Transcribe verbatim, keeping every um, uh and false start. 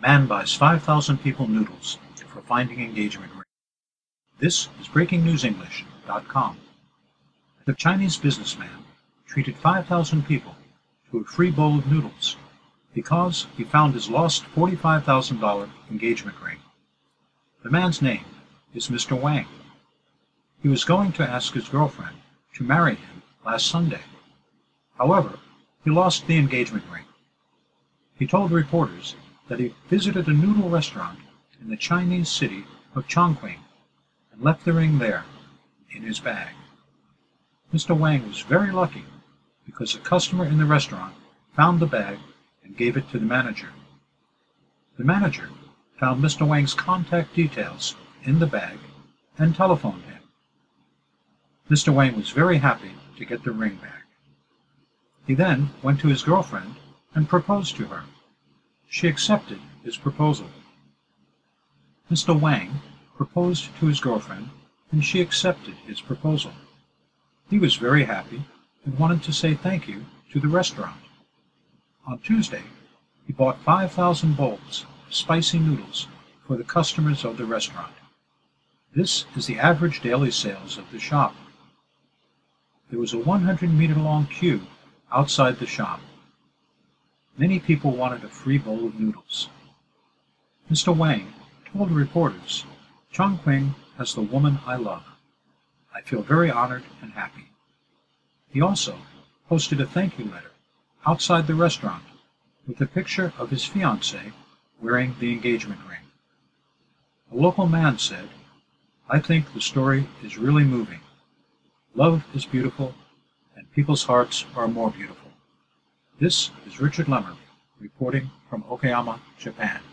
Man buys five thousand people noodles for finding engagement ring. This is breaking news english dot com. The Chinese businessman treated five thousand people to a free bowl of noodles because he found his lost forty-five thousand dollars engagement ring. The man's name is Mister Wang. He was going to ask his girlfriend to marry him last Sunday. However, he lost the engagement ring. He told reporters that he visited a noodle restaurant in the Chinese city of Chongqing and left the ring there, in his bag. Mister Wang was very lucky because a customer in the restaurant found the bag and gave it to the manager. The manager found Mister Wang's contact details in the bag and telephoned him. Mister Wang was very happy to get the ring back. He then went to his girlfriend and proposed to her. She accepted his proposal. Mister Wang proposed to his girlfriend and she accepted his proposal. He was very happy and wanted to say thank you to the restaurant. On Tuesday, he bought five thousand bowls of spicy noodles for the customers of the restaurant. This is the average daily sales of the shop. There was a one hundred meter long queue outside the shop. Many people wanted a free bowl of noodles. Mister Wang told reporters, "Chongqing has the woman I love. I feel very honored and happy." He also posted a thank you letter outside the restaurant with a picture of his fiancée wearing the engagement ring. A local man said, "I think the story is really moving. Love is beautiful, and people's hearts are more beautiful." This is Richard Lemmer reporting from Okayama, Japan.